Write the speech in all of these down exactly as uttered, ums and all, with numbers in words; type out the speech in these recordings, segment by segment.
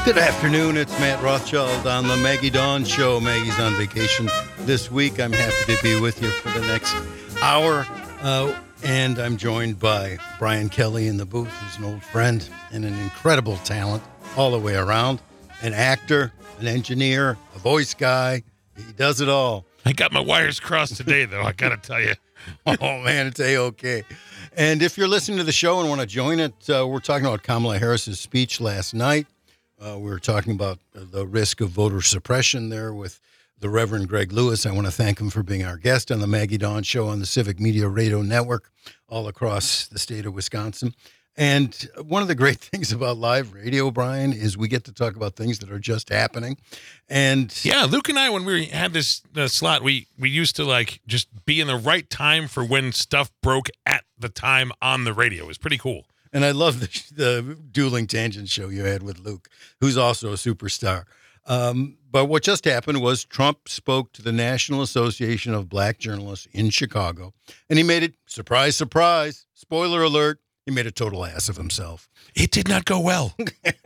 Good afternoon. It's Matt Rothschild on the Maggie Dawn Show. Maggie's on vacation this week. I'm happy to be with you for the next hour. Uh, and I'm joined by Brian Kelly in the booth. He's an old friend and an incredible talent all the way around. An actor, an engineer, a voice guy. He does it all. I got my wires crossed today, though, I got to tell you. Oh, man, it's A-okay. And if you're listening to the show and want to join it, uh, we're talking about Kamala Harris's speech last night. Uh, we were talking about the risk of voter suppression there with the Reverend Greg Lewis. I want to thank him for being our guest on the Maggie Dawn Show on the Civic Media Radio Network all across the state of Wisconsin. And one of the great things about live radio, Brian, is we get to talk about things that are just happening. And yeah, Luke and I, when we had this uh, slot, we, we used to like just be in the right time for when stuff broke at the time on the radio. It was pretty cool. And I love the, the Dueling Tangent show you had with Luke, who's also a superstar. Um, but what just happened was Trump spoke to the National Association of Black Journalists in Chicago, and he made it, surprise, surprise, spoiler alert, he made a total ass of himself. It did not go well.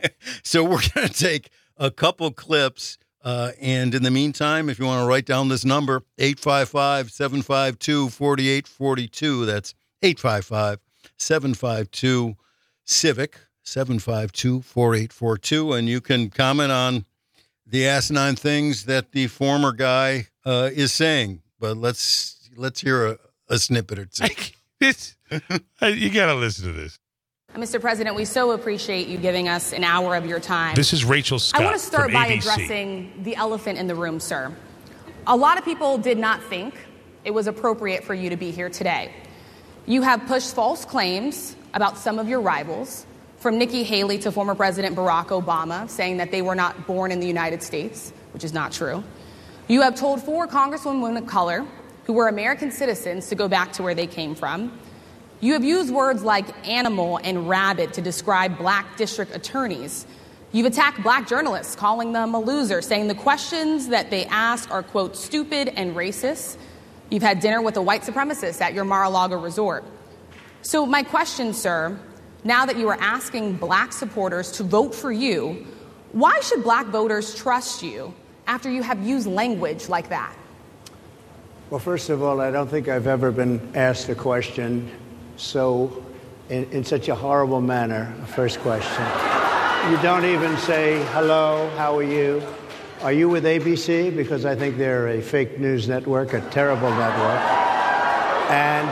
So we're going to take a couple clips, uh, and in the meantime, if you want to write down this number, eight five five, seven five two, four eight four two, that's eight five five, seven five two, CIVIC, seven five two, four eight four two, and you can comment on the asinine things that the former guy uh, is saying. But let's let's hear a, a snippet or two. It's, you got to listen to this. Mister President, we so appreciate you giving us an hour of your time. This is Rachel Scott. I want to start from by A B C. addressing the elephant in the room, sir. A lot of people did not think it was appropriate for you to be here today. You have pushed false claims about some of your rivals, from Nikki Haley to former President Barack Obama, saying that they were not born in the United States, which is not true. You have told four congresswomen of color who were American citizens to go back to where they came from. You have used words like animal and rabid to describe black district attorneys. You've attacked black journalists, calling them a loser, saying the questions that they ask are, quote, stupid and racist. You've had dinner with a white supremacist at your Mar-a-Lago resort. So my question, sir, now that you are asking black supporters to vote for you, why should black voters trust you after you have used language like that? Well, first of all, I don't think I've ever been asked a question so in, in such a horrible manner. First question. You don't even say, hello, how are you? Are you with A B C? Because I think they're a fake news network, a terrible network. And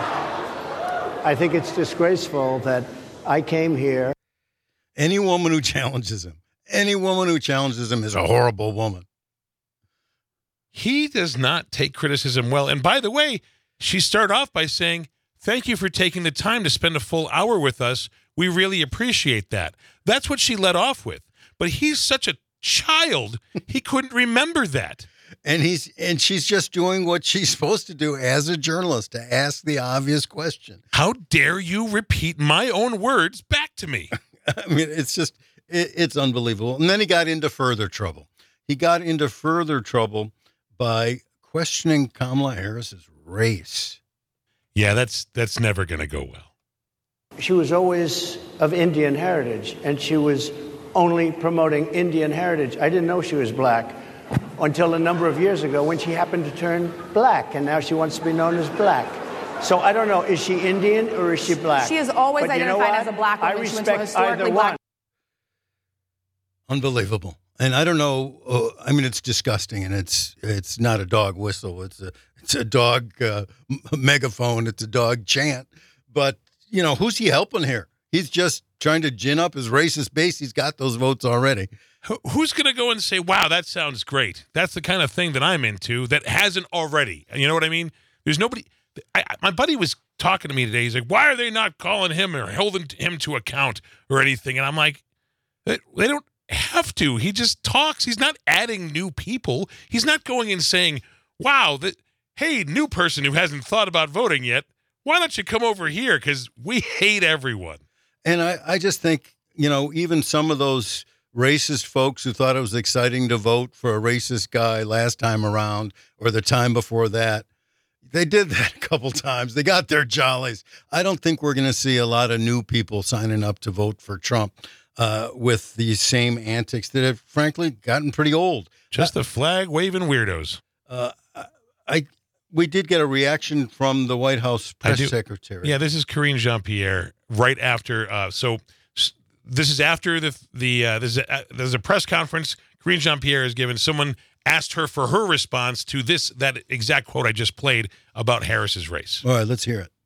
I think it's disgraceful that I came here. Any woman who challenges him, any woman who challenges him is a horrible woman. He does not take criticism well. And by the way, she started off by saying, thank you for taking the time to spend a full hour with us. We really appreciate that. That's what she led off with. But he's such a child, he couldn't remember that. And he's and she's just doing what she's supposed to do as a journalist, to ask the obvious question. How dare you repeat my own words back to me? I mean, it's just, it, it's unbelievable. And then he got into further trouble. He got into further trouble by questioning Kamala Harris's race. Yeah, that's that's never going to go well. She was always of Indian heritage, and she was only promoting Indian heritage. I didn't know she was black until a number of years ago when she happened to turn black, and now she wants to be known as black. So I don't know, is she Indian or is she black? She has always But you know identified what? as a black woman. I She went to a respect historically either black. one. Unbelievable. And I don't know, uh, I mean, it's disgusting, and it's it's not a dog whistle. It's a, it's a dog uh, megaphone. It's a dog chant. But, you know, who's he helping here? He's just trying to gin up his racist base. He's got those votes already. Who's going to go and say, wow, that sounds great? That's the kind of thing that I'm into that hasn't already. You know what I mean? There's nobody. I, I, my buddy was talking to me today. He's like, why are they not calling him or holding him to account or anything? And I'm like, they, they don't have to. He just talks. He's not adding new people. He's not going and saying, wow, that, hey, new person who hasn't thought about voting yet, why don't you come over here? Because we hate everyone. And I, I just think, you know, even some of those racist folks who thought it was exciting to vote for a racist guy last time around or the time before that, they did that a couple times. They got their jollies. I don't think we're going to see a lot of new people signing up to vote for Trump. uh, with these same antics that have, frankly, gotten pretty old. Just the flag waving weirdos. Uh, I we did get a reaction from the White House press do. secretary. Yeah, this is Karine Jean-Pierre right after. Uh, so s- this is after the the uh, there's a, uh, there's a press conference. Karine Jean-Pierre is given. Someone asked her for her response to this that exact quote I just played about Harris's race. All right, let's hear it.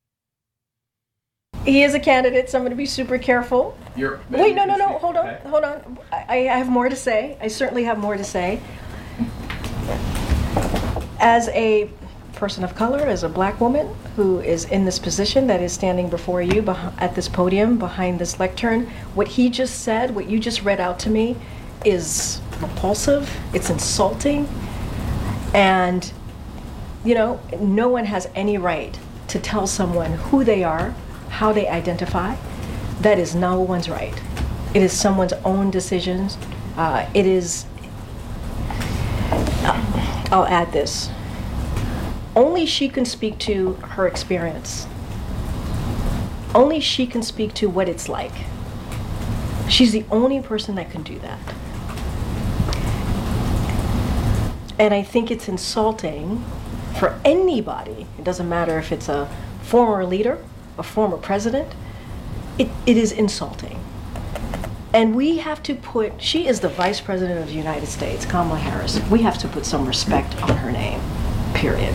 He is a candidate, so I'm going to be super careful. You're, Wait, no, no, no, hold on, okay. hold on. I, I have more to say. I certainly have more to say. As a person of color, as a black woman who is in this position that is standing before you beh- at this podium behind this lectern, what he just said, what you just read out to me, is repulsive, it's insulting, and, you know, no one has any right to tell someone who they are, how they identify. That is no one's right. It is someone's own decisions. Uh, it is, uh, I'll add this. Only she can speak to her experience. Only she can speak to what it's like. She's the only person that can do that. And I think it's insulting for anybody. It doesn't matter if it's a former leader, a former president. It, it is insulting. And we have to put, she is the Vice President of the United States, Kamala Harris. We have to put some respect on her name, period.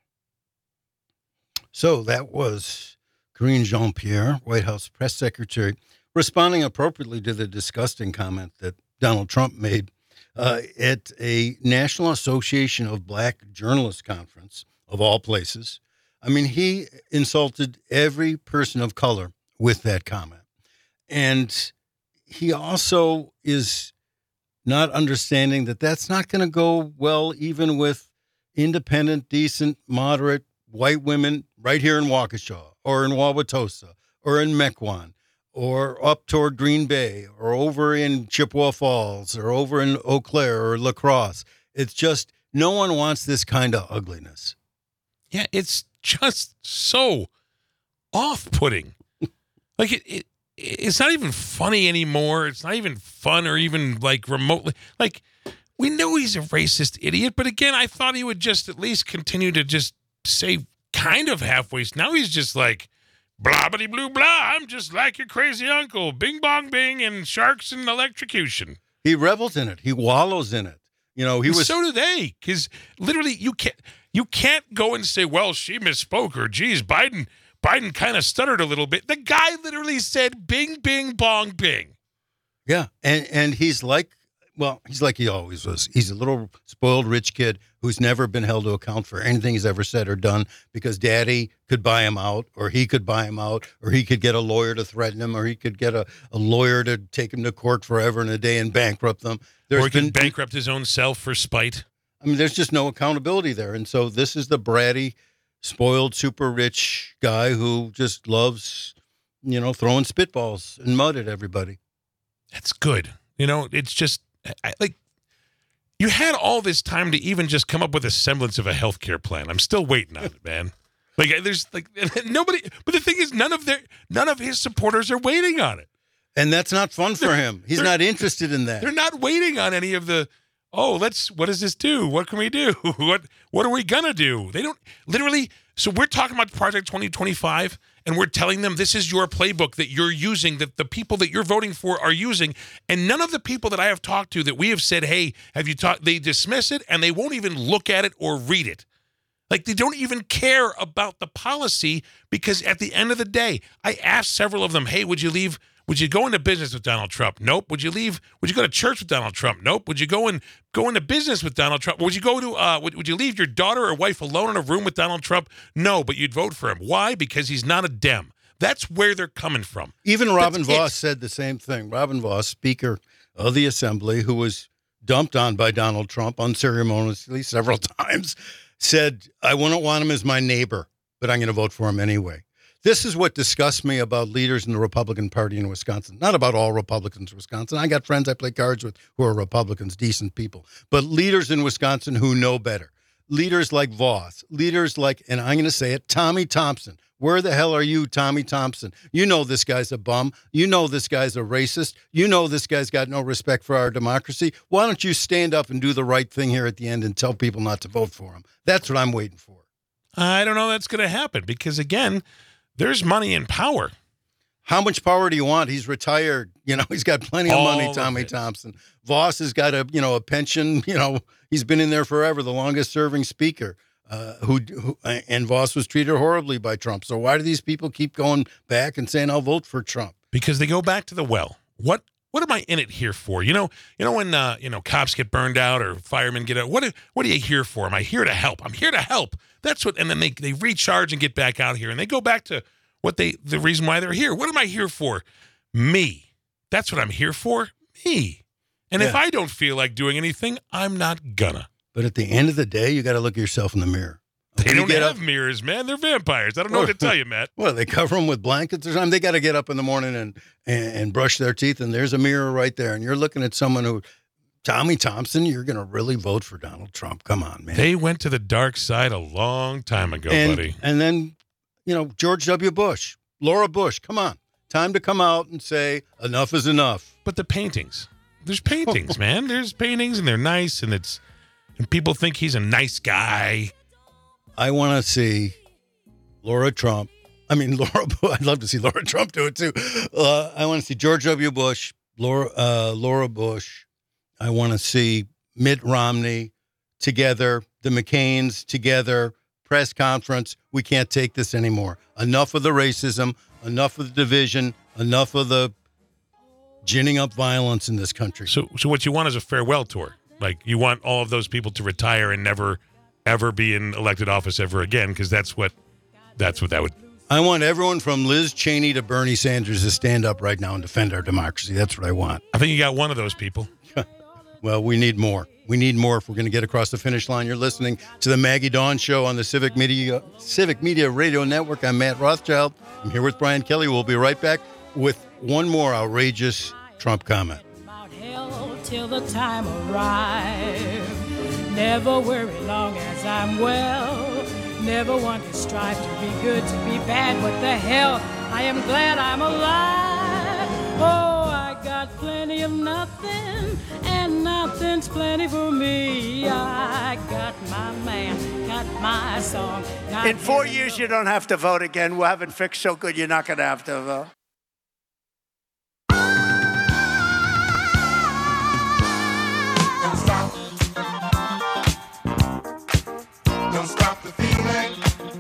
So that was Karine Jean-Pierre, White House press secretary, responding appropriately to the disgusting comment that Donald Trump made uh, at a National Association of Black Journalists conference, of all places. I mean, he insulted every person of color with that comment. And he also is not understanding that that's not going to go well even with independent, decent, moderate white women right here in Waukesha or in Wauwatosa or in Mequon or up toward Green Bay or over in Chippewa Falls or over in Eau Claire or La Crosse. It's just no one wants this kind of ugliness. Yeah, it's just so off-putting. Like it, it, it's not even funny anymore. It's not even fun or even like remotely. Like we know he's a racist idiot, but again, I thought he would just at least continue to just say kind of halfway. Now he's just like blah blah blue blah. I'm just like your crazy uncle. Bing bong bing and sharks and electrocution. He revels in it. He wallows in it. You know, he And was so do they, because literally you can't you can't go and say, well, she misspoke or geez, Biden Biden kind of stuttered a little bit. The guy literally said bing bing bong bing. Yeah, and and he's like, well, he's like he always was. He's a little spoiled rich kid who's never been held to account for anything he's ever said or done because daddy could buy him out or he could buy him out or he could get a lawyer to threaten him or he could get a, a lawyer to take him to court forever and a day and bankrupt them. There's or he can been, bankrupt his own self for spite. I mean, there's just no accountability there. And so this is the bratty, spoiled, super rich guy who just loves, you know, throwing spitballs and mud at everybody. That's good. You know, it's just I, like you had all this time to even just come up with a semblance of a healthcare plan. I'm still waiting on it, man. Like there's like nobody. But the thing is, none of their none of his supporters are waiting on it. And that's not fun for They're- him. He's they're- not interested in that. They're not waiting on any of the. Oh, let's. What does this do? What can we do? What What are we gonna do? They don't literally. So we're talking about Project twenty twenty-five, and we're telling them this is your playbook that you're using, that the people that you're voting for are using, and none of the people that I have talked to that we have said, "Hey, have you talked?" They dismiss it, and they won't even look at it or read it. Like they don't even care about the policy because at the end of the day, I asked several of them, "Hey, would you leave? Would you go into business with Donald Trump? Nope. Would you leave? Would you go to church with Donald Trump? Nope. Would you go and go into business with Donald Trump? Would you go to? Uh, would, would you leave your daughter or wife alone in a room with Donald Trump? No, but you'd vote for him. Why? Because he's not a Dem. That's where they're coming from. Even Robin That's it. Vos said the same thing. Robin Vos, Speaker of the Assembly, who was dumped on by Donald Trump unceremoniously several times, said, I wouldn't want him as my neighbor, but I'm going to vote for him anyway. This is what disgusts me about leaders in the Republican Party in Wisconsin. Not about all Republicans in Wisconsin. I got friends I play cards with who are Republicans, decent people. But leaders in Wisconsin who know better. Leaders like Vos. Leaders like, and I'm going to say it, Tommy Thompson. Where the hell are you, Tommy Thompson? You know this guy's a bum. You know this guy's a racist. You know this guy's got no respect for our democracy. Why don't you stand up and do the right thing here at the end and tell people not to vote for him? That's what I'm waiting for. I don't know that's going to happen because, again, there's money and power. How much power do you want? He's retired. You know, he's got plenty of All money, of Tommy it. Thompson. Voss has got a, you know, a pension. You know, he's been in there forever, the longest serving speaker. Uh, who, who and Voss was treated horribly by Trump. So why do these people keep going back and saying, I'll vote for Trump? Because they go back to the well. What what am I in it here for? You know, you know when uh, you know cops get burned out or firemen get out. What are, what are you here for? Am I here to help? I'm here to help. That's what. And then they they recharge and get back out here, and they go back to what they the reason why they're here. What am I here for? Me. That's what I'm here for. Me. And if Yeah. I don't feel like doing anything, I'm not gonna. But at the end of the day, you got to look at yourself in the mirror. They When you don't get have up- mirrors, man. They're vampires. I don't know what to tell you, Matt. Well, they cover them with blankets or something. They got to get up in the morning and, and and brush their teeth, and there's a mirror right there. And you're looking at someone who, Tommy Thompson, you're going to really vote for Donald Trump. Come on, man. They went to the dark side a long time ago, and, buddy. And then, you know, George W. Bush, Laura Bush, come on. Time to come out and say enough is enough. But the paintings, there's paintings, man. There's paintings, and they're nice, and it's and people think he's a nice guy. I want to see Laura Trump. I mean, Laura. I'd love to see Laura Trump do it too. Uh, I want to see George W. Bush, Laura, uh, Laura Bush. I want to see Mitt Romney together, the McCains together, press conference. We can't take this anymore. Enough of the racism. Enough of the division. Enough of the ginning up violence in this country. So, so what you want is a farewell tour. Like you want all of those people to retire and never, ever be in elected office ever again, because that's what, that's what that would. I want everyone from Liz Cheney to Bernie Sanders to stand up right now and defend our democracy. That's what I want. I think you got one of those people. Well, we need more. We need more if we're going to get across the finish line. You're listening to the Maggie Dawn Show on the Civic Media Civic Media Radio Network. I'm Matt Rothschild. I'm here with Brian Kelly. We'll be right back with one more outrageous Trump comment. About hell till the time arrive. Never worry long as I'm well. Never want to strive to be good, to be bad. What the hell? I am glad I'm alive. Oh, I got plenty of nothing, and nothing's plenty for me. I got my man, got my song. Got In four his- years, you don't have to vote again. We'll have it fixed so good you're not going to have to vote. Don't stop. Don't stop the feeling.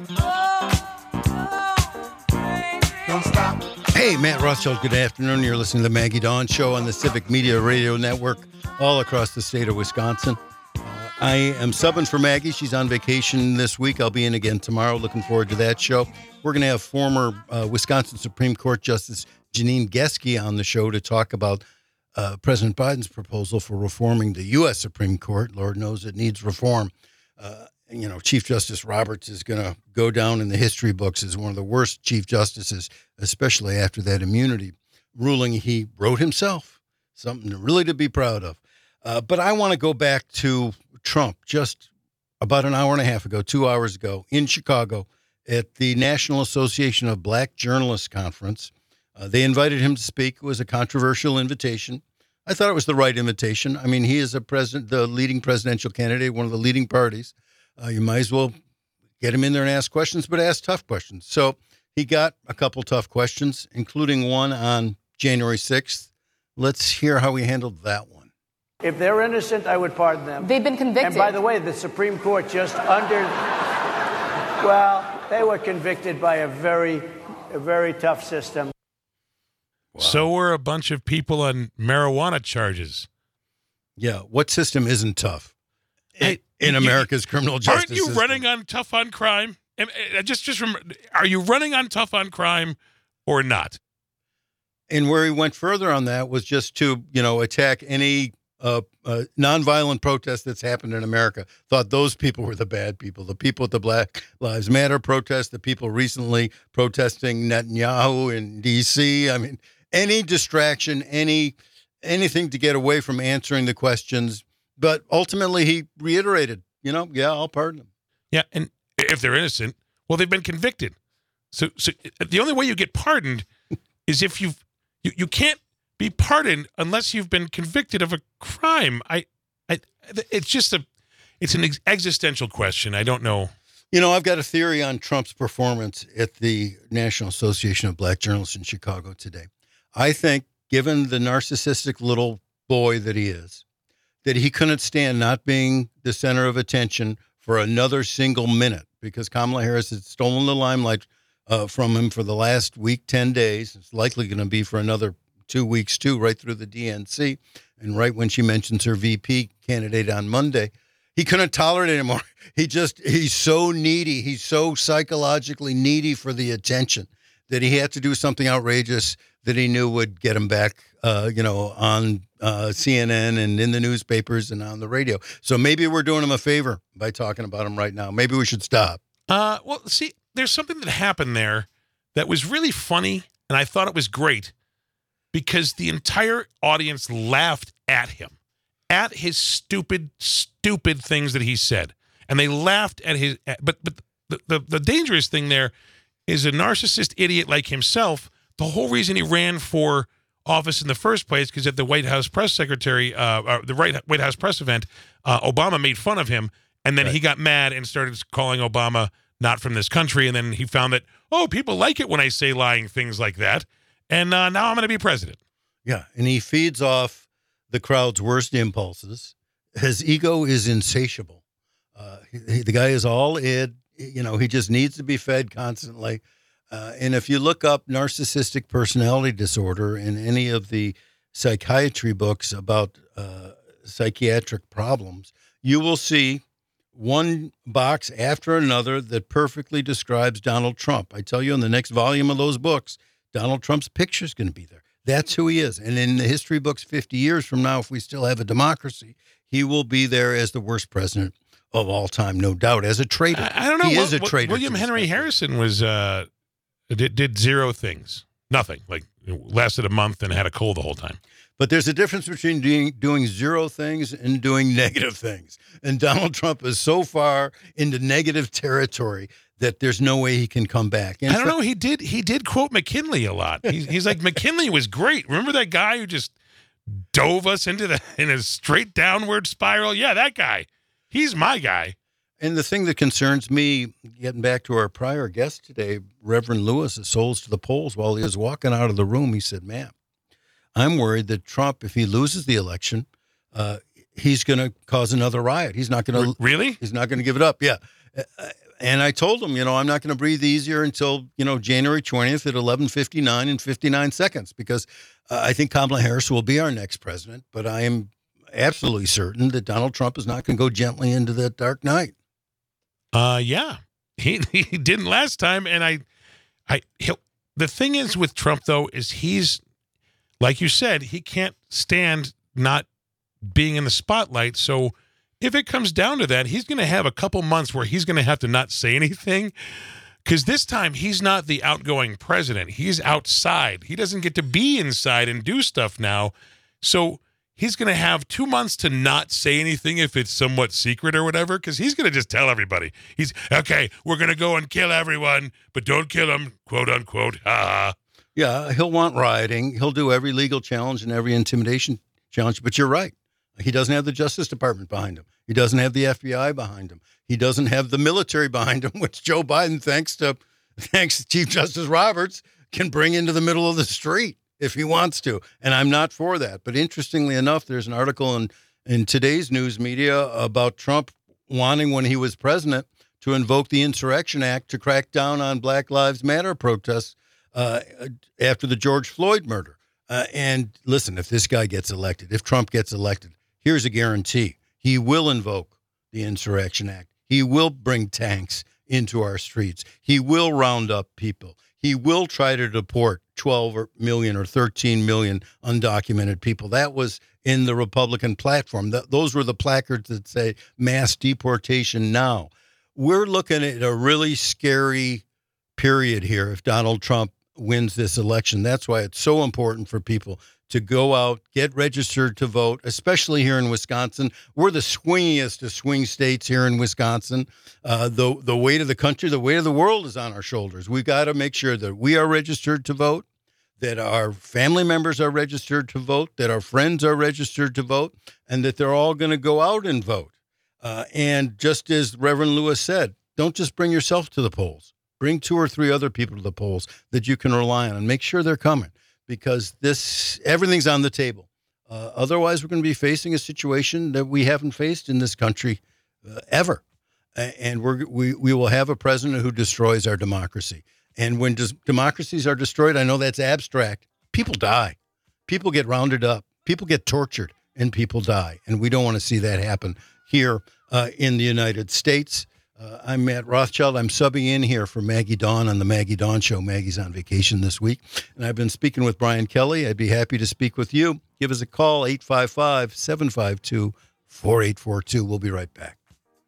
Don't stop. Hey, Matt Rothschild, good afternoon. You're listening to the Maggie Dawn Show on the Civic Media Radio Network all across the state of Wisconsin. Uh, I am subbing for Maggie. She's on vacation this week. I'll be in again tomorrow. Looking forward to that show. We're going to have former uh, Wisconsin Supreme Court Justice Janine Geske on the show to talk about uh, President Biden's proposal for reforming the U S Supreme Court. Lord knows it needs reform. Uh, you know, Chief Justice Roberts is going to go down in the history books as one of the worst Chief Justices, especially after that immunity ruling he wrote himself. Something really to be proud of. Uh, but I want to go back to Trump just about an hour and a half ago, two hours ago in Chicago at the National Association of Black Journalists Conference. Uh, they invited him to speak. It was a controversial invitation. I thought it was the right invitation. I mean, he is a president, the leading presidential candidate, one of the leading parties. Uh, you might as well get him in there and ask questions, but ask tough questions. So he got a couple tough questions, including one on January sixth. Let's hear how he handled that one. If they're innocent, I would pardon them. They've been convicted. And by the way, the Supreme Court just under, well, they were convicted by a very, a very tough system. So were a bunch of people on marijuana charges. Yeah, what system isn't tough in, Hey, in you- America's criminal justice Aren't you system? running on tough on crime? Am- uh, Just, just remember, are you running on tough on crime or not? And where he went further on that was just to, you know, attack any uh, uh, nonviolent protest that's happened in America. Thought those people were the bad people, the people at the Black Lives Matter protest, the people recently protesting Netanyahu in D C. I mean, any distraction, any anything to get away from answering the questions. But ultimately, he reiterated, you know, yeah, I'll pardon them. Yeah, and if they're innocent, well, they've been convicted. So, so the only way you get pardoned is if you've you, you can't be pardoned unless you've been convicted of a crime. I, I it's just a it's an ex- existential question. I don't know. You know, I've got a theory on Trump's performance at the National Association of Black Journalists in Chicago today. I think, given the narcissistic little boy that he is, that he couldn't stand not being the center of attention for another single minute because Kamala Harris had stolen the limelight uh, from him for the last week, ten days. It's likely going to be for another two weeks, too, right through the D N C. And right when she mentions her V P candidate on Monday, he couldn't tolerate it anymore. He just, he's so needy. He's so psychologically needy for the attention that he had to do something outrageous that he knew would get him back, uh, you know, on uh, C N N and in the newspapers and on the radio. So maybe we're doing him a favor by talking about him right now. Maybe we should stop. Uh, well, see, there's something that happened there that was really funny, and I thought it was great because the entire audience laughed at him, at his stupid, stupid things that he said. And they laughed at his, at, but but the, the, the dangerous thing there is a narcissist idiot like himself. The whole reason he ran for office in the first place, because at the White House press secretary, uh, uh, the White House press event, uh, Obama made fun of him. And then right. he got mad and started calling Obama not from this country. And then he found that, oh, people like it when I say lying things like that. And uh, now I'm going to be president. Yeah. And he feeds off the crowd's worst impulses. His ego is insatiable. Uh, he, the guy is all id. You know, he just needs to be fed constantly. Uh, and if you look up narcissistic personality disorder in any of the psychiatry books about uh, psychiatric problems, you will see one box after another that perfectly describes Donald Trump. I tell you, in the next volume of those books, Donald Trump's picture is going to be there. That's who he is. And in the history books fifty years from now, if we still have a democracy, he will be there as the worst president of all time, no doubt, as a traitor. I, I don't know. He what, is a what, traitor. William Henry Harrison was uh, did, did zero things. Nothing. Like, lasted a month and had a cold the whole time. But there's a difference between doing, doing zero things and doing negative things. And Donald Trump is so far into negative territory that there's no way he can come back. In I don't fact, know. He did He did quote McKinley a lot. He's, he's like, McKinley was great. Remember that guy who just dove us into the in a straight downward spiral? Yeah, that guy. He's my guy. And the thing that concerns me, getting back to our prior guest today, Reverend Lewis at Souls to the Polls, while he was walking out of the room, he said, "Man, I'm worried that Trump, if he loses the election, uh, he's going to cause another riot. He's not going to really. He's not going to give it up." Yeah, uh, and I told him, you know, I'm not going to breathe easier until you know January twentieth at eleven fifty-nine and fifty-nine seconds, because uh, I think Kamala Harris will be our next president. But I am absolutely certain that Donald Trump is not going to go gently into that dark night. Uh, yeah, he he didn't last time, and I, I he'll. The thing is with Trump though is he's. Like you said, he can't stand not being in the spotlight. So if it comes down to that, he's going to have a couple months where he's going to have to not say anything. Because this time, he's not the outgoing president. He's outside. He doesn't get to be inside and do stuff now. So he's going to have two months to not say anything if it's somewhat secret or whatever, because he's going to just tell everybody. He's, okay, we're going to go and kill everyone, but don't kill them, quote unquote. Ha ha. Yeah, he'll want rioting. He'll do every legal challenge and every intimidation challenge. But you're right. He doesn't have the Justice Department behind him. He doesn't have the F B I behind him. He doesn't have the military behind him, which Joe Biden, thanks to thanks to Chief Justice Roberts, can bring into the middle of the street if he wants to. And I'm not for that. But interestingly enough, there's an article in, in today's news media about Trump wanting, when he was president, to invoke the Insurrection Act to crack down on Black Lives Matter protests Uh, after the George Floyd murder. Uh, and listen, if this guy gets elected, if Trump gets elected, here's a guarantee. He will invoke the Insurrection Act. He will bring tanks into our streets. He will round up people. He will try to deport twelve million or thirteen million undocumented people. That was in the Republican platform. Th- those were the placards that say mass deportation now. We're looking at a really scary period here if Donald Trump wins this election. That's why it's so important for people to go out, get registered to vote, especially here in Wisconsin. We're the swingiest of swing states here in Wisconsin. Uh, the, the weight of the country, the weight of the world is on our shoulders. We got to make sure that we are registered to vote, that our family members are registered to vote, that our friends are registered to vote, and that they're all going to go out and vote. Uh, and just as Reverend Lewis said, don't just bring yourself to the polls. Bring two or three other people to the polls that you can rely on, and make sure they're coming, because this everything's on the table. Uh, otherwise, we're going to be facing a situation that we haven't faced in this country uh, ever. And we're, we we will have a president who destroys our democracy. And when des- democracies are destroyed, I know that's abstract. People die. People get rounded up. People get tortured, and people die. And we don't want to see that happen here uh, in the United States. Uh, I'm Matt Rothschild. I'm subbing in here for Maggie Dawn on the Maggie Dawn Show. Maggie's on vacation this week. And I've been speaking with Brian Kelly. I'd be happy to speak with you. Give us a call, eight five five, seven five two, four eight four two. We'll be right back.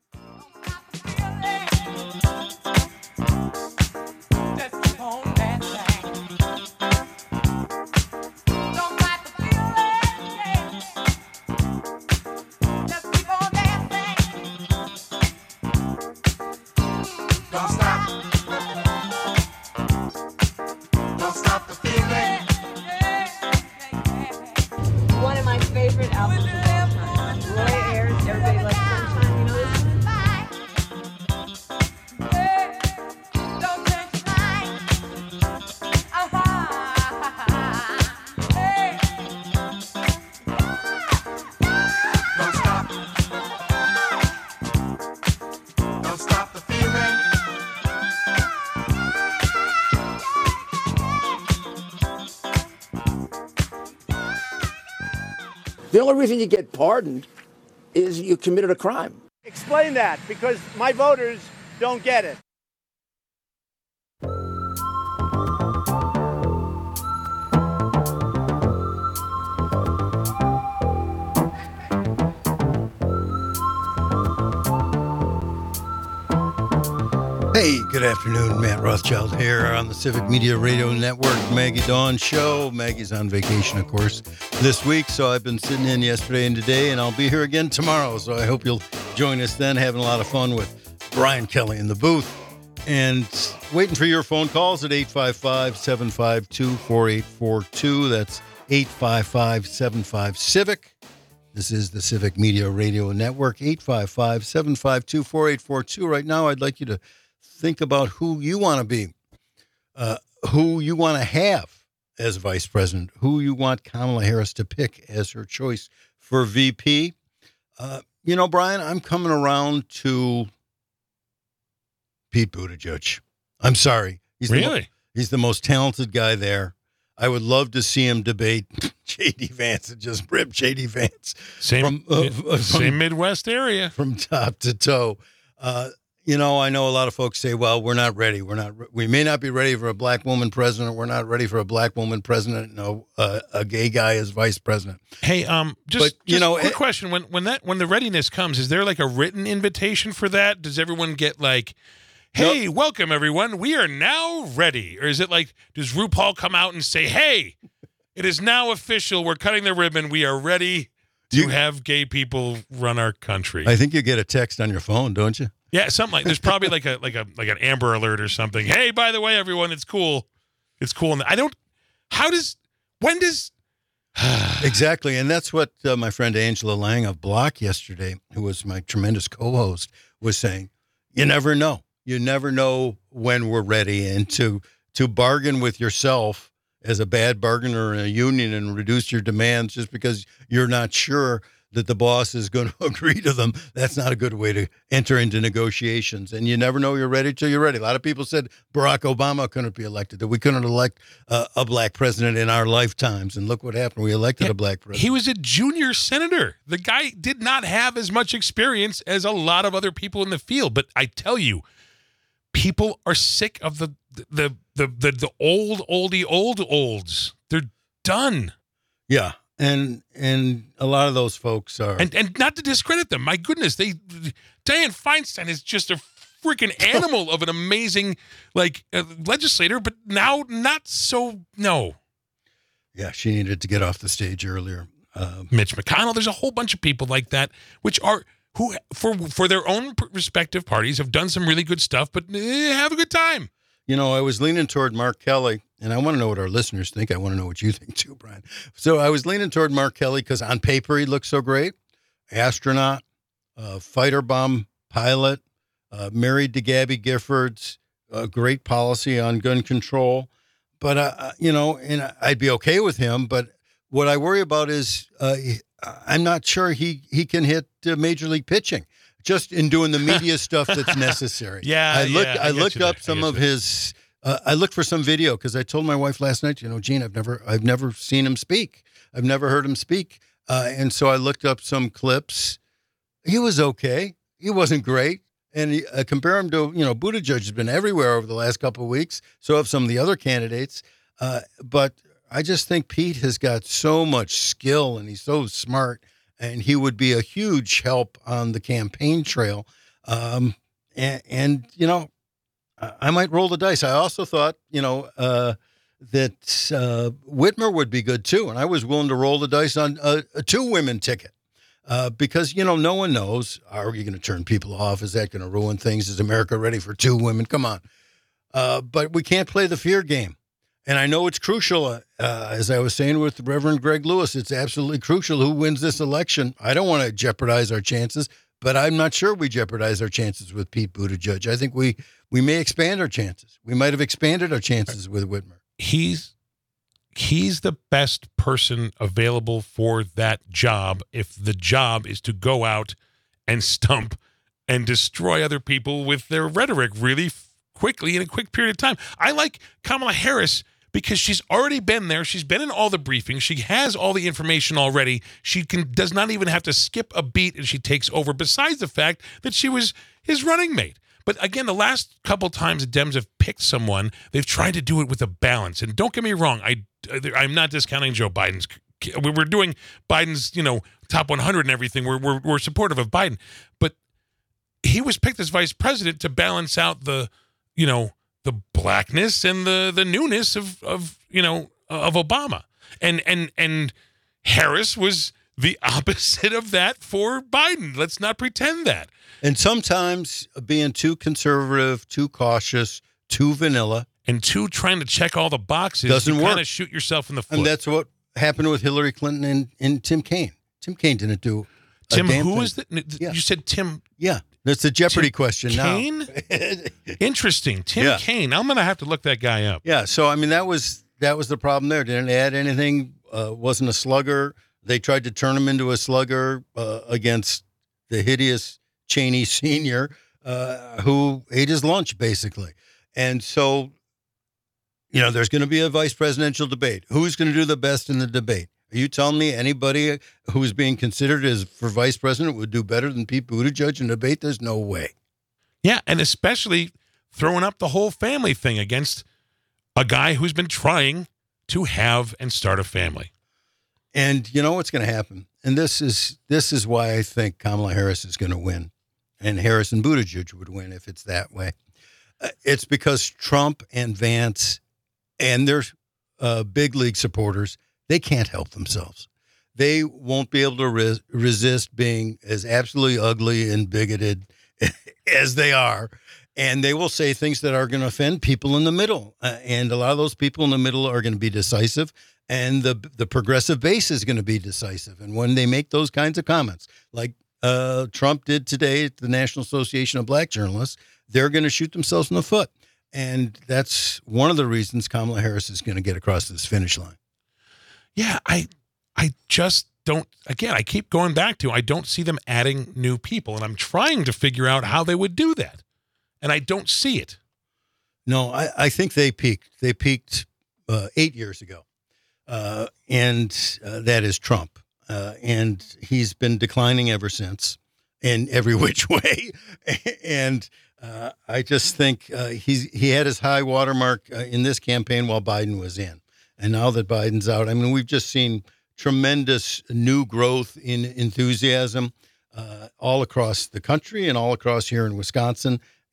The only reason you get pardoned is you committed a crime. Explain that, because my voters don't get it. Hey, good afternoon. Matt Rothschild here on the Civic Media Radio Network, Maggie Dawn Show. Maggie's on vacation, of course, this week, so I've been sitting in yesterday and today, and I'll be here again tomorrow, so I hope you'll join us then, having a lot of fun with Brian Kelly in the booth, and waiting for your phone calls at eight five five, seven five two, four eight four two. That's eight five five, seven five, CIVIC. This is the Civic Media Radio Network, eight five five, seven five two, four eight four two. Right now, I'd like you to think about who you want to be, uh, who you want to have as vice president, who you want Kamala Harris to pick as her choice for V P. Uh, you know, Brian, I'm coming around to Pete Buttigieg. I'm sorry. He's really? The mo- he's the most talented guy there. I would love to see him debate J D Vance and just rip J D Vance Same, from, uh, from, same Midwest area. from top to toe. Uh, You know, I know a lot of folks say, well, we're not ready. We're not, re- we may not be ready for a black woman president. We're not ready for a black woman president. No, uh, a gay guy as vice president. Hey, um, just, But, you just know, a quick it- question. When, when that, when the readiness comes, is there like a written invitation for that? Does everyone get like, hey, welcome everyone, we are now ready? Or is it like, does RuPaul come out and say, hey, it is now official. We're cutting the ribbon. We are ready to You- have gay people run our country. I think you get a text on your phone, don't you? Yeah, something like there's probably like a like a like an Amber Alert or something. Hey, by the way, everyone, it's cool. It's cool. And I don't. How does? When does? Exactly. And that's what uh, my friend Angela Lang of Block yesterday, who was my tremendous co-host, was saying. You never know. You never know when we're ready. And to to bargain with yourself as a bad bargainer in a union and reduce your demands just because you're not sure that the boss is going to agree to them, that's not a good way to enter into negotiations. And you never know you're ready till you're ready. A lot of people said Barack Obama couldn't be elected, that we couldn't elect uh, a black president in our lifetimes. And look what happened. We elected Yeah, a black president. He was a junior senator. The guy did not have as much experience as a lot of other people in the field. But I tell you, people are sick of the the the the, the old oldie old olds. They're done. Yeah. And and a lot of those folks are. And and not to discredit them. My goodness, they Dianne Feinstein is just a freaking animal of an amazing like uh, legislator, but now not so. No, Yeah, she needed to get off the stage earlier. Um, Mitch McConnell. There's a whole bunch of people like that, which are who for for their own respective parties have done some really good stuff, but eh, have a good time. You know, I was leaning toward Mark Kelly, and I want to know what our listeners think. I want to know what you think too, Brian. So I was leaning toward Mark Kelly because on paper he looks so great. Astronaut, uh, fighter bomb pilot, uh, married to Gabby Giffords, uh, great policy on gun control. But, uh, you know, and I'd be okay with him. But what I worry about is uh, I'm not sure he, he can hit uh, major league pitching. Just in doing the media stuff that's necessary. Yeah, I looked. yeah, I I, get looked you up there. I some get of you. his. Uh, I looked for some video because I told my wife last night. You know, Gene, I've never, I've never seen him speak. I've never heard him speak. Uh, and so I looked up some clips. He was okay. He wasn't great. And he, uh, compare him to, you know, Buttigieg has been everywhere over the last couple of weeks. So have some of the other candidates. Uh, but I just think Pete has got so much skill and he's so smart. And he would be a huge help on the campaign trail. Um, and, and, you know, I, I might roll the dice. I also thought, you know, uh, that uh, Whitmer would be good too. And I was willing to roll the dice on a, a two women ticket uh, because, you know, no one knows. Are you going to turn people off? Is that going to ruin things? Is America ready for two women? Come on. Uh, but we can't play the fear game. And I know it's crucial, uh, as I was saying with Reverend Greg Lewis, it's absolutely crucial who wins this election. I don't want to jeopardize our chances, but I'm not sure we jeopardize our chances with Pete Buttigieg. I think we, we may expand our chances. We might have expanded our chances with Whitmer. He's he's the best person available for that job if the job is to go out and stump and destroy other people with their rhetoric really f- quickly in a quick period of time. I like Kamala Harris because she's already been there. She's been in all the briefings. She has all the information already. She can does not even have to skip a beat and she takes over, besides the fact that she was his running mate. But again, the last couple times the Dems have picked someone, they've tried to do it with a balance. And don't get me wrong, I, I'm not discounting Joe Biden's. We're doing Biden's, you know, top one hundred and everything. We're, we're, we're supportive of Biden. But he was picked as vice president to balance out the, you know, the blackness and the the newness of, of you know, of Obama. And, and, and Harris was the opposite of that for Biden. Let's not pretend that. And sometimes being too conservative, too cautious, too vanilla. And two, trying to check all the boxes, Doesn't you work. kind of shoot yourself in the foot. And that's what happened with Hillary Clinton and, and Tim Kaine. Tim Kaine didn't do a Tim, damn who thing. is that? Yeah. You said Tim Yeah, that's a Jeopardy Tim question Kaine? now. Interesting. Tim Yeah. Kaine. I'm going to have to look that guy up. Yeah, so I mean that was that was the problem there. Didn't add anything. Uh, wasn't a slugger. They tried to turn him into a slugger uh, against the hideous Cheney Senior, uh, who ate his lunch basically. And so, you know, there's going to be a vice presidential debate. Who's going to do the best in the debate? Are you telling me anybody who's being considered as for vice president would do better than Pete Buttigieg in a debate? There's no way. Yeah, and especially throwing up the whole family thing against a guy who's been trying to have and start a family. And you know what's going to happen? And this is this is why I think Kamala Harris is going to win, and Harris and Buttigieg would win if it's that way. Uh, it's because Trump and Vance and their uh, big league supporters, they can't help themselves. They won't be able to res- resist being as absolutely ugly and bigoted as they are. And they will say things that are going to offend people in the middle. Uh, and a lot of those people in the middle are going to be decisive. And the the progressive base is going to be decisive. And when they make those kinds of comments, like uh, Trump did today at the National Association of Black Journalists, they're going to shoot themselves in the foot. And that's one of the reasons Kamala Harris is going to get across this finish line. Yeah, I I just don't, again, I keep going back to, I don't see them adding new people. And I'm trying to figure out how they would do that. And I don't see it. No, I, I think they peaked. They peaked uh, eight years ago. Uh, and uh, that is Trump. Uh, and he's been declining ever since in every which way. and uh, I just think uh, he's he had his high watermark uh, in this campaign while Biden was in. And now that Biden's out, I mean, we've just seen tremendous new growth in enthusiasm uh, all across the country and all across here in Wisconsin.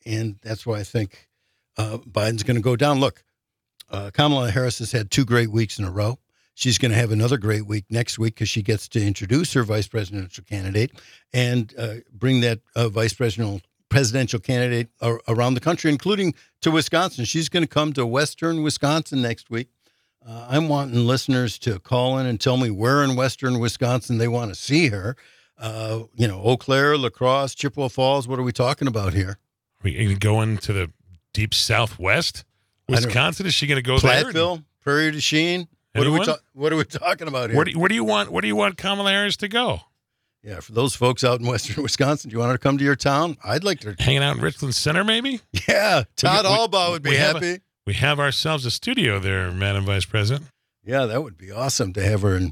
and that's why I think uh, Biden's going to go down. Look, uh, Kamala Harris has had two great weeks in a row. She's going to have another great week next week because she gets to introduce her vice presidential candidate and uh, bring that uh, vice presidential presidential candidate ar- around the country, including to Wisconsin. She's going to come to Western Wisconsin next week. Uh, I'm wanting listeners to call in and tell me where in Western Wisconsin they want to see her. Uh, you know, Eau Claire, La Crosse, Chippewa Falls. What are we talking about here? Are we going to the deep Southwest? Wisconsin? Is she going to go there? Platteville, Prairie du Chien. What are, we ta- what are we talking about here? Where do, you, where do you want? Where do you want Kamala Harris to go? Yeah, for those folks out in Western Wisconsin, do you want her to come to your town? I'd like to. Hanging out in Richland Center, maybe? Yeah, Todd we, we, Albaugh would be we happy. A, we have ourselves a studio there, Madam Vice President. Yeah, that would be awesome to have her in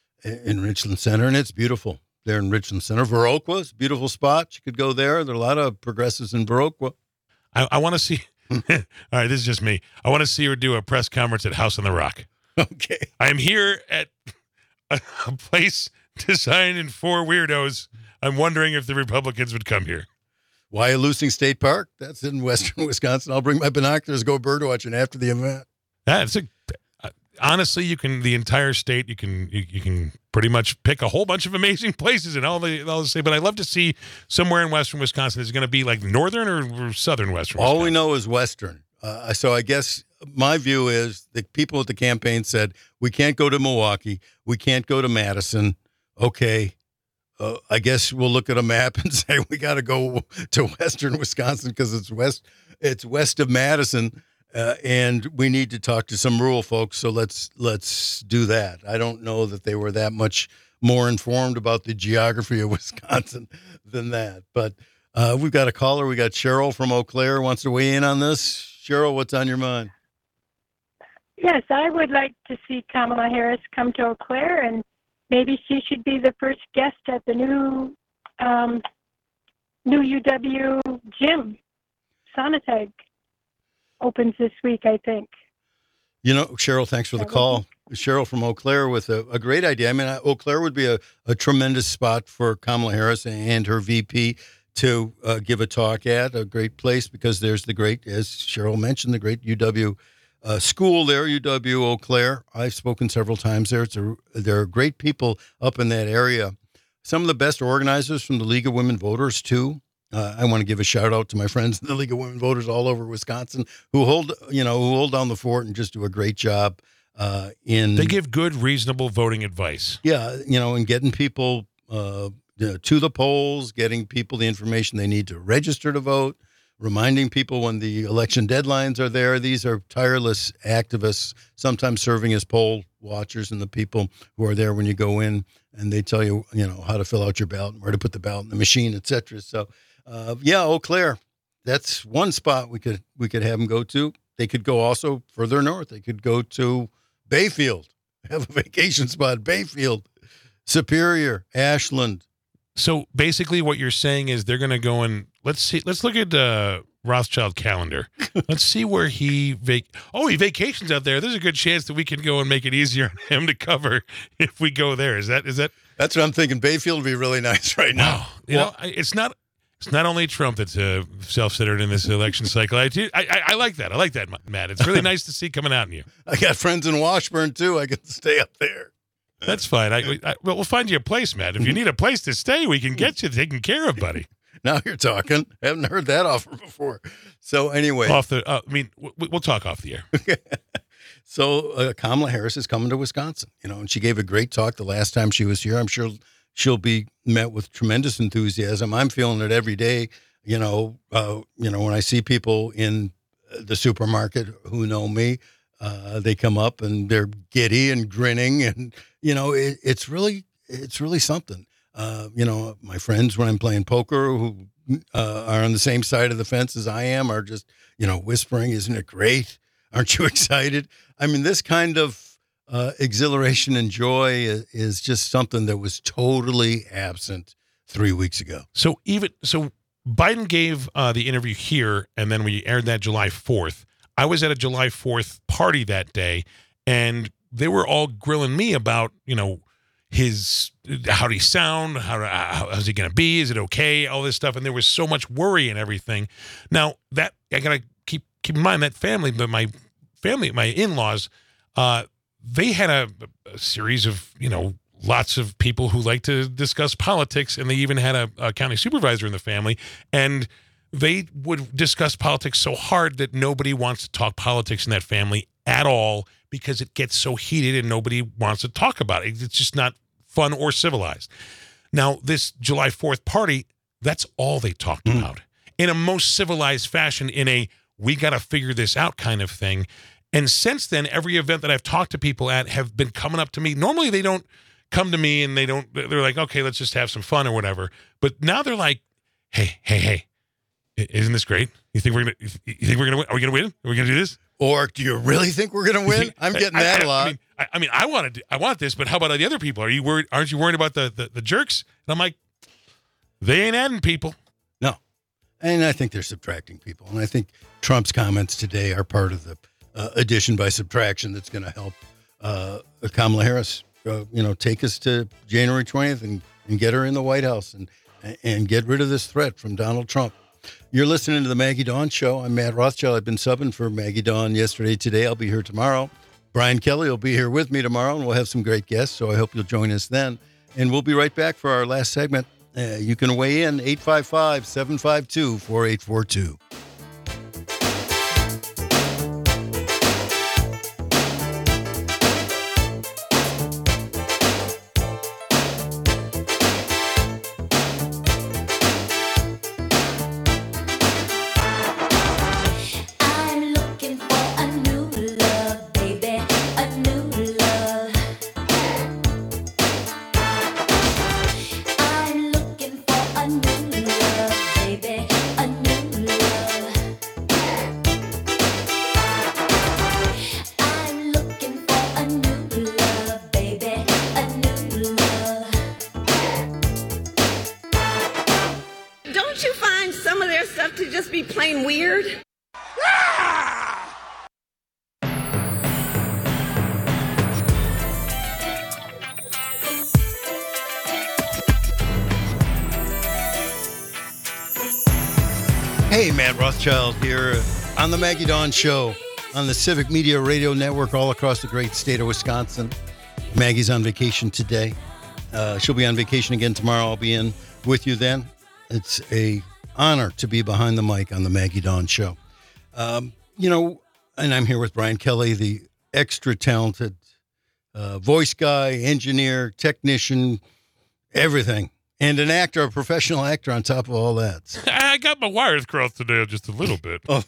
in Richland Center, and it's beautiful there in Richland Center. Viroqua, beautiful spot. You could go there. There are a lot of progressives in Viroqua. I, I want to see. All right, this is just me. I want to see her do a press conference at House on the Rock. Okay. I'm here at a, a place designed for weirdos. I'm wondering if the Republicans would come here. Wyalusing State Park. That's in Western Wisconsin. I'll bring my binoculars, go bird watching after the event. That's a uh, honestly, you can the entire state. You can you, you can pretty much pick a whole bunch of amazing places and all the all the say. But I'd love to see somewhere in Western Wisconsin. Is it going to be like northern or, or southern Western? All Wisconsin? we know is Western. Uh, so I guess my view is the people at the campaign said we can't go to Milwaukee, we can't go to Madison. Okay. Uh, I guess we'll look at a map and say we got to go to Western Wisconsin because it's west. It's west of Madison, uh, and we need to talk to some rural folks. So let's let's do that. I don't know that they were that much more informed about the geography of Wisconsin than that. But uh, we've got a caller. We got Cheryl from Eau Claire wants to weigh in on this. Cheryl, what's on your mind? Yes, I would like to see Kamala Harris come to Eau Claire, and maybe she should be the first guest at the new um, new U W gym. Sonatag opens this week, I think. You know, Cheryl, thanks for the call. Cheryl from Eau Claire with a, a great idea. I mean, Eau Claire would be a, a tremendous spot for Kamala Harris and her V P to uh, give a talk at. A great place because there's the great, as Cheryl mentioned, the great U W Uh, school there, U W Eau Claire. I've spoken several times there. It's a, there are great people up in that area. Some of the best organizers from the League of Women Voters, too. Uh, I want to give a shout out to my friends in the League of Women Voters all over Wisconsin who hold, you know, who hold down the fort and just do a great job uh, in. They give good, reasonable voting advice. Yeah, you know, and getting people uh, to the polls, getting people the information they need to register to vote. Reminding people when the election deadlines are there. These are tireless activists, sometimes serving as poll watchers and the people who are there when you go in and they tell you, you know, how to fill out your ballot, where to put the ballot in the machine, et cetera. So, uh, yeah, Eau Claire, that's one spot we could we could have them go to. They could go also further north. They could go to Bayfield, have a vacation spot, Bayfield, Superior, Ashland. So basically what you're saying is they're going to go and let's see, let's look at uh, Rothschild calendar. Let's see where he, vac- oh, he vacations out there. There's a good chance that we can go and make it easier on him to cover if we go there. Is that, is that? That's what I'm thinking. Bayfield would be really nice right now. Wow. You well, know, it's not, it's not only Trump that's uh, self-centered in this election cycle. I, do, I, I, I like that. I like that, Matt. It's really nice to see coming out in you. I got friends in Washburn too. I get to stay up there. That's fine. I, I, well, we'll find you a place, Matt. If you need a place to stay, we can get you taken care of, buddy. Now you're talking. I haven't heard that offer before. So anyway. Off the, uh, I mean, we, we'll talk off the air. So uh, Kamala Harris is coming to Wisconsin, you know, and she gave a great talk the last time she was here. I'm sure she'll be met with tremendous enthusiasm. I'm feeling it every day, you know, uh, you know, when I see people in the supermarket who know me, uh, they come up and they're giddy and grinning and, you know, it, it's really, it's really something. Uh, you know, my friends when I'm playing poker who uh, are on the same side of the fence as I am are just, you know, whispering, isn't it great? Aren't you excited? I mean, this kind of uh, exhilaration and joy is, is just something that was totally absent three weeks ago. So even, so Biden gave uh, the interview here and then we aired that July fourth. I was at a July fourth party that day and they were all grilling me about, you know, his how do he sound? How, how how's he going to be? Is it okay? All this stuff, and there was so much worry and everything. Now that I gotta keep keep in mind that family, but my family, my in-laws, uh, they had a, a series of you know lots of people who like to discuss politics, and they even had a, a county supervisor in the family, and they would discuss politics so hard that nobody wants to talk politics in that family at all because it gets so heated and nobody wants to talk about it. It's just not fun or civilized. Now, this July fourth party, that's all they talked mm. about in a most civilized fashion, in a we got to figure this out kind of thing. And since then, every event that I've talked to people at have been coming up to me. Normally, they don't come to me and they don't, they're like, okay, let's just have some fun or whatever. But now they're like, hey, hey, hey, isn't this great? You think we're gonna? You think we're gonna win? Are we gonna win? Are we gonna do this? Or do you really think we're gonna win? I'm getting that I, I, a lot. I mean, I, I mean, I wanted, I want this, but how about the other people? Are you worried? Aren't you worried about the, the the jerks? And I'm like, they ain't adding people. No, and I think they're subtracting people. And I think Trump's comments today are part of the uh, addition by subtraction that's going to help uh, Kamala Harris, uh, you know, take us to January twentieth and, and get her in the White House and and get rid of this threat from Donald Trump. You're listening to the Maggie Dawn Show. I'm Matt Rothschild. I've been subbing for Maggie Dawn yesterday, today. I'll be here tomorrow. Brian Kelly will be here with me tomorrow, and we'll have some great guests, so I hope you'll join us then. And we'll be right back for our last segment. Uh, you can weigh in, eight five five, seven five two, four eight four two. To just be plain weird? Hey, Matt Rothschild here on the Maggie Dawn Show on the Civic Media Radio Network all across the great state of Wisconsin. Maggie's on vacation today. Uh, she'll be on vacation again tomorrow. I'll be in with you then. It's a honor to be behind the mic on the Maggie Dawn Show. Um, you know, and I'm here with Brian Kelly, the extra talented uh, voice guy, engineer, technician, everything. And an actor, a professional actor on top of all that. I got my wires crossed today just a little bit. Oh,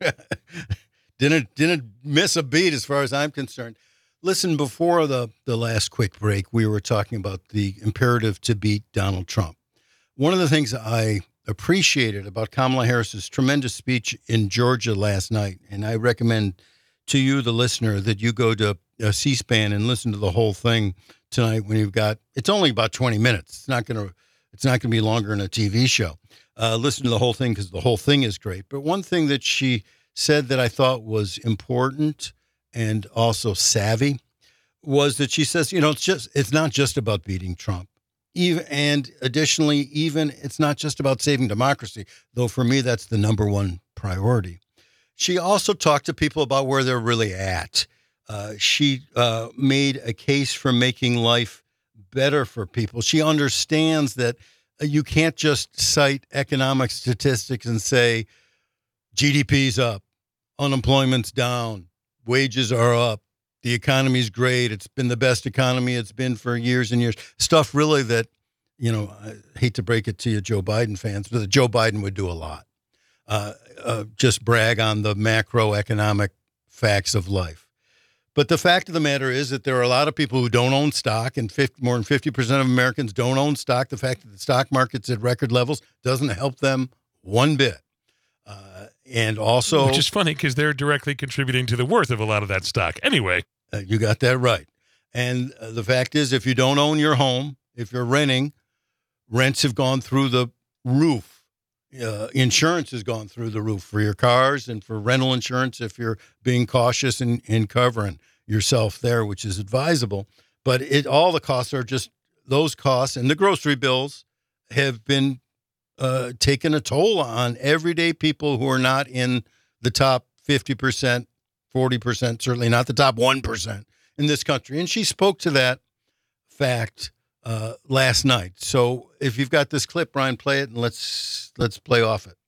didn't didn't miss a beat as far as I'm concerned. Listen, before the, the last quick break, we were talking about the imperative to beat Donald Trump. One of the things I appreciated about Kamala Harris's tremendous speech in Georgia last night, and I recommend to you, the listener, that you go to uh, C-SPAN and listen to the whole thing tonight when you've got, it's only about twenty minutes. It's not going to, it's not going to be longer than a T V show. Uh, listen to the whole thing because the whole thing is great. But one thing that she said that I thought was important and also savvy was that she says, you know, it's just, it's not just about beating Trump. Even, and additionally, even it's not just about saving democracy, though for me, that's the number one priority. She also talked to people about where they're really at. Uh, she uh, made a case for making life better for people. She understands that you can't just cite economic statistics and say G D P's up, unemployment's down, wages are up, the economy's great. It's been the best economy it's been for years and years. Stuff really that, you know, I hate to break it to you, Joe Biden fans, but Joe Biden would do a lot. Uh, uh, just brag on the macroeconomic facts of life. But the fact of the matter is that there are a lot of people who don't own stock, and fifty, more than fifty percent of Americans don't own stock. The fact that the stock market's at record levels doesn't help them one bit. Uh, and also... Which is funny because they're directly contributing to the worth of a lot of that stock. Anyway. Uh, you got that right. And uh, the fact is, if you don't own your home, if you're renting, rents have gone through the roof. Uh, insurance has gone through the roof for your cars and for rental insurance if you're being cautious and, and covering yourself there, which is advisable. but it all the costs are just those costs, and the grocery bills have been uh, taking a toll on everyday people who are not in the top fifty percent, forty percent, certainly not the top one percent in this country. And she spoke to that fact uh, last night. So if you've got this clip, Brian, play it, and let's let's play off it.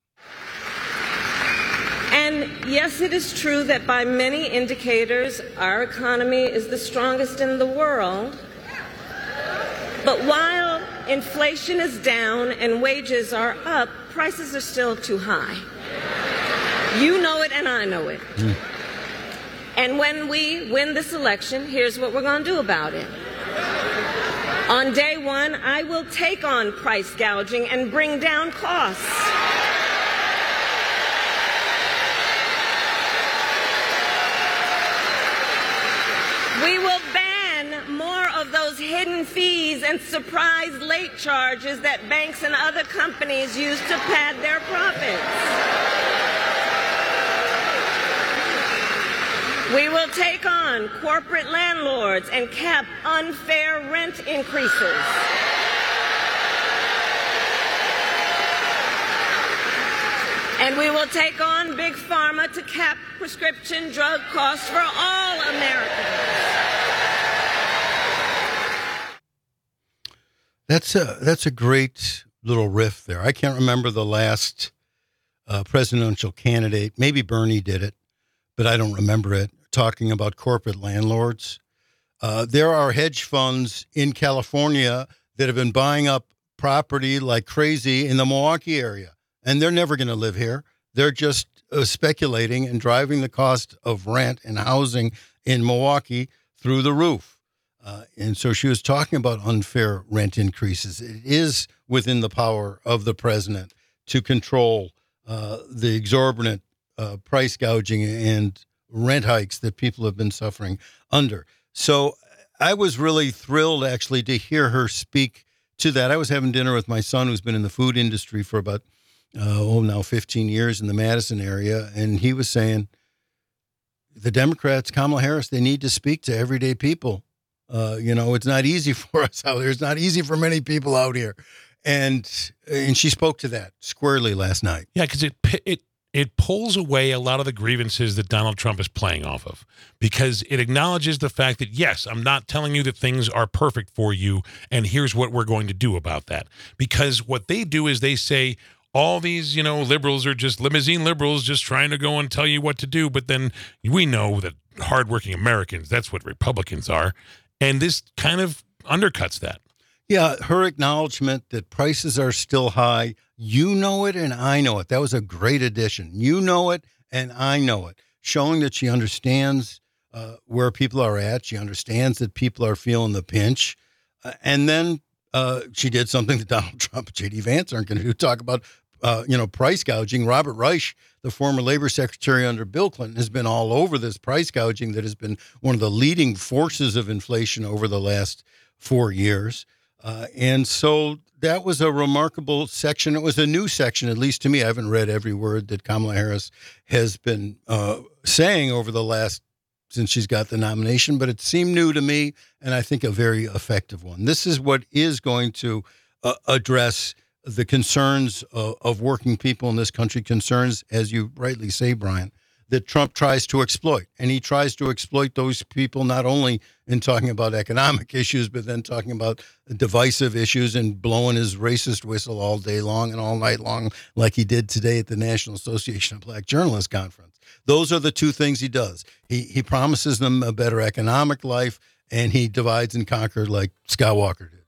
And yes, it is true that by many indicators, our economy is the strongest in the world. But while inflation is down and wages are up, prices are still too high. You know it and I know it. Mm. And when we win this election, here's what we're going to do about it. On day one, I will take on price gouging and bring down costs. We will ban more of those hidden fees and surprise late charges that banks and other companies use to pad their profits. We will take on corporate landlords and cap unfair rent increases. And we will take on Big Pharma to cap prescription drug costs for all Americans. That's a that's a great little riff there. I can't remember the last uh, presidential candidate. Maybe Bernie did it, but I don't remember it. Talking about corporate landlords. Uh, there are hedge funds in California that have been buying up property like crazy in the Milwaukee area, and they're never going to live here. They're just uh, speculating and driving the cost of rent and housing in Milwaukee through the roof. Uh, and so she was talking about unfair rent increases. It is within the power of the president to control uh, the exorbitant uh, price gouging and rent hikes that people have been suffering under. So I was really thrilled, actually, to hear her speak to that. I was having dinner with my son, who's been in the food industry for about, uh, oh, now fifteen years in the Madison area. And he was saying, the Democrats, Kamala Harris, they need to speak to everyday people. Uh, you know, it's not easy for us out there. It's not easy for many people out here. And and she spoke to that squarely last night. Yeah, because it it it pulls away a lot of the grievances that Donald Trump is playing off of, because it acknowledges the fact that, yes, I'm not telling you that things are perfect for you, and here's what we're going to do about that. Because what they do is they say, all these, you know, liberals are just limousine liberals just trying to go and tell you what to do. But then we know that hardworking Americans, that's what Republicans are. And this kind of undercuts that. Yeah, her acknowledgement that prices are still high. You know it and I know it. That was a great addition. You know it and I know it. Showing that she understands uh, where people are at. She understands that people are feeling the pinch. Uh, and then uh, she did something that Donald Trump and J D Vance aren't going to do, talk about, uh, you know, price gouging. Robert Reich, the former labor secretary under Bill Clinton, has been all over this price gouging that has been one of the leading forces of inflation over the last four years. Uh, and so that was a remarkable section. It was a new section, at least to me. I haven't read every word that Kamala Harris has been uh, saying over the last, since she's got the nomination, but it seemed new to me, and I think a very effective one. This is what is going to uh, address the concerns of, of working people in this country, concerns, as you rightly say, Brian, that Trump tries to exploit. And he tries to exploit those people not only in talking about economic issues, but then talking about divisive issues and blowing his racist whistle all day long and all night long, like he did today at the National Association of Black Journalists Conference. Those are the two things he does. He he promises them a better economic life, and he divides and conquers like Scott Walker did.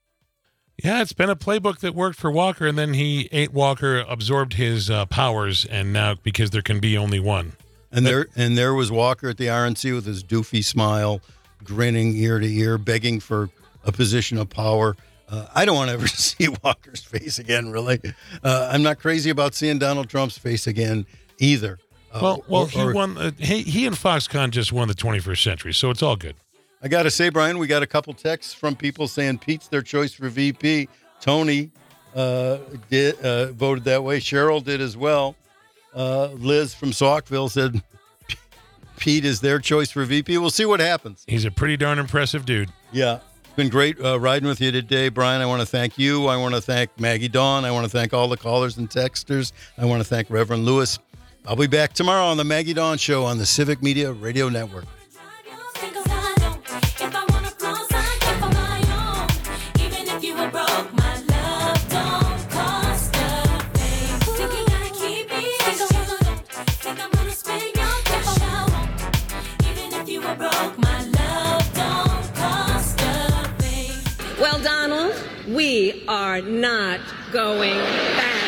Yeah, it's been a playbook that worked for Walker, and then he ate Walker, absorbed his uh, powers, and now because there can be only one. And there and there was Walker at the R N C with his doofy smile, grinning ear to ear, begging for a position of power. Uh, I don't want to ever see Walker's face again, really. Uh, I'm not crazy about seeing Donald Trump's face again either. Uh, well, well, or, he or, won. Uh, he, he and Foxconn just won the twenty-first century, so it's all good. I got to say, Brian, we got a couple texts from people saying Pete's their choice for V P. Tony uh, did uh, voted that way. Cheryl did as well. Uh, Liz from Saukville said Pete is their choice for V P. We'll see what happens. He's a pretty darn impressive dude. Yeah. It's been great uh, riding with you today, Brian. I want to thank you. I want to thank Maggie Dawn. I want to thank all the callers and texters. I want to thank Reverend Lewis. I'll be back tomorrow on the Maggie Dawn Show on the Civic Media Radio Network. Well, Donald, we are not going back.